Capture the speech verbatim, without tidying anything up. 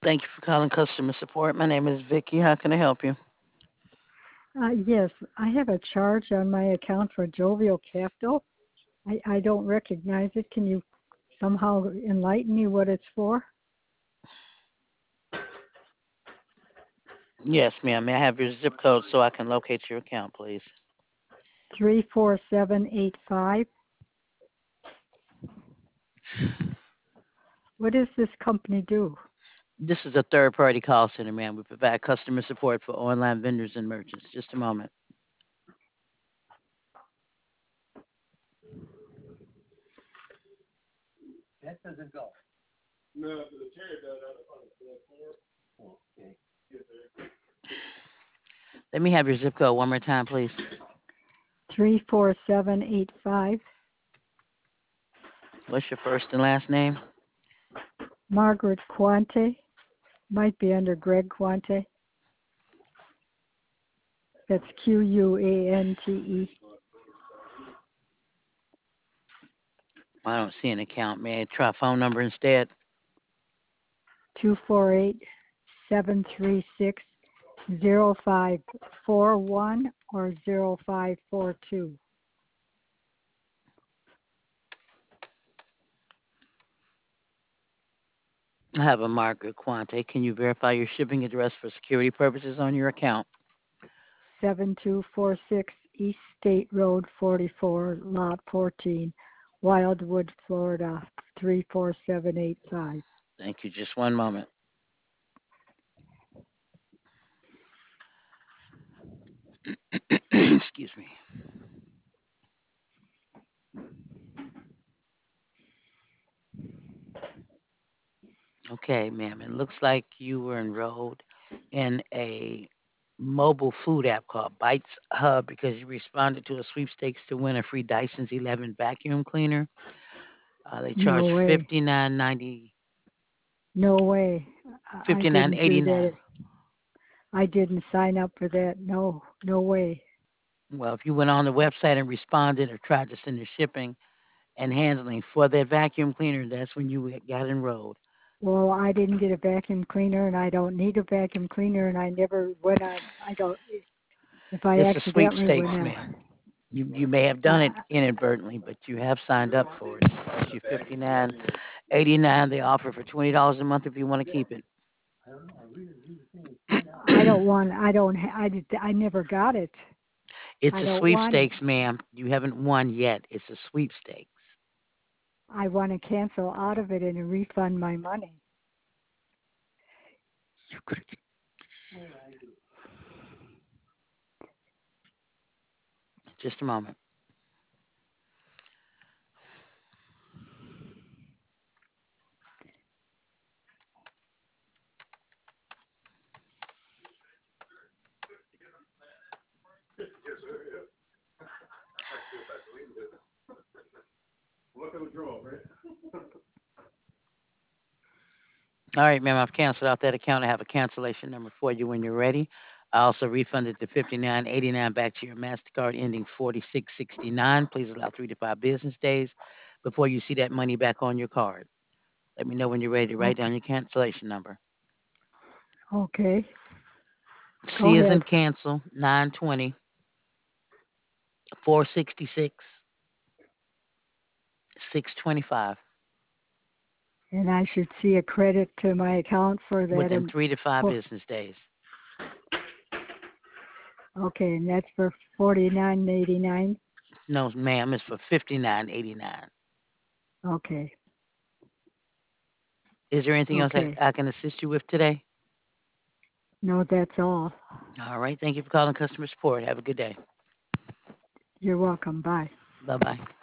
Thank you for calling customer support. My name is Vicky. How can I help you? Uh, yes, I have a charge on my account for Jovial Capital. I, I don't recognize it. Can you somehow enlighten me what it's for? Yes, ma'am. May I have your zip code so I can locate your account, please? three four seven eight five. What does this company do? This is a third-party call center, ma'am. We provide customer support for online vendors and merchants. Just a moment. That doesn't go. No, the chair does on the floor. Okay. Let me have your zip code one more time, please. three four seven eight five. What's your first and last name? Margaret Quante. Might be under Greg Quante. That's Q U A N T E. I don't see an account. May I try a phone number instead? two four eight seven three six zero five four one or zero five four two. I have a Margaret Quante. Can you verify your shipping address for security purposes on your account? seven two four six East State Road forty-four, Lot fourteen, Wildwood, Florida three four seven eight five. Thank you. Just one moment. Excuse me. Okay, ma'am. It looks like you were enrolled in a mobile food app called Bites Hub because you responded to a sweepstakes to win a free Dyson's eleven vacuum cleaner. Uh, they charge No way. fifty nine ninety, No way. I I fifty nine didn't do eighty nine. that. I didn't sign up for that. No, no way. Well, if you went on the website and responded or tried to send the shipping and handling for that vacuum cleaner, that's when you got enrolled. Well, I didn't get a vacuum cleaner, and I don't need a vacuum cleaner, and I never went on. I don't. If I It's a accidentally sweepstakes, went on, ma'am. You you may have done it uh, inadvertently, but you have signed up for it. It costs you fifty nine eighty nine. They offer for twenty dollars a month if you want to keep it. I don't want. I don't. I did. I never got it. It's I a don't want it. sweepstakes, ma'am. You haven't won yet. It's a sweepstakes. I want to cancel out of it and refund my money. Just a moment. All right, ma'am. I've canceled out that account. I have a cancellation number for you when you're ready. I also refunded the fifty nine eighty nine back to your Mastercard ending forty six sixty nine. Please allow three to five business days before you see that money back on your card. Let me know when you're ready to write Okay. down your cancellation number. Okay. Go C is in ahead. cancel, nine twenty, four sixty-six, six twenty-five. And I should see a credit to my account for that. Within And three to five for, business days. okay, and that's for forty nine eighty nine. No, ma'am, it's for fifty-nine eighty-nine. Okay. Is there anything else I, Okay. I can assist you with today? No, that's all. All right. Thank you for calling customer support. Have a good day. You're welcome. Bye. Bye bye.